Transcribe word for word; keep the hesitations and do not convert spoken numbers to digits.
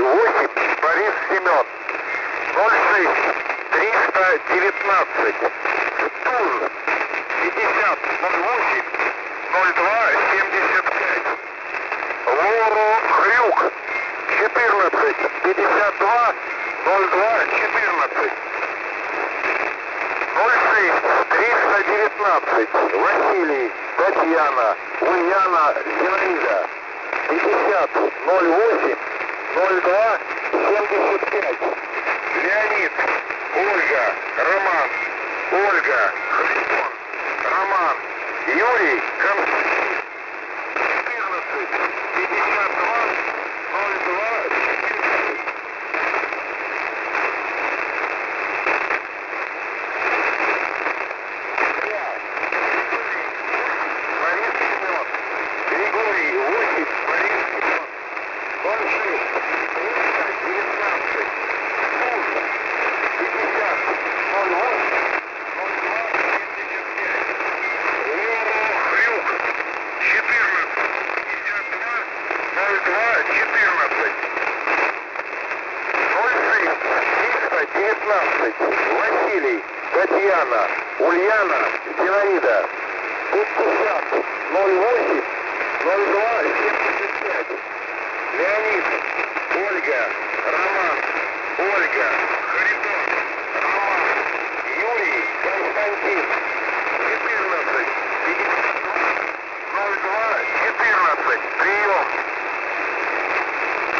восемь, Борис Семен. ноль шесть, триста девятнадцать. Тур. пятьдесят, ноль восемь, ноль два, семьдесят пять. Лору Хрюк. четырнадцать, пятьдесят два, ноль два, четырнадцать. ноль шесть, триста девятнадцать. Василий, Татьяна, Ульяна, Зинаида. пятьдесят, ноль восемь, ноль два, семьдесят пять. Леонид, Ольга, Роман, Ольга, Христон, Роман, Юрий, Константин. четырнадцать, пятьдесят два, ноль два, четырнадцать. Борис Семен. Григорий, восемь, Борис Семен. ноль шесть, триста девятнадцать. Тур. пятьдесят, ноль восемь, ноль два, семьдесят пять. Лора Хрюк. четырнадцать, пятьдесят два, ноль два, четырнадцать. ноль шесть, триста девятнадцать. Василий, Татьяна, Ульяна, Зинаида. пятьдесят, ноль восемь, ноль два, семьдесят пять. Леонид, Ольга, Роман, Ольга,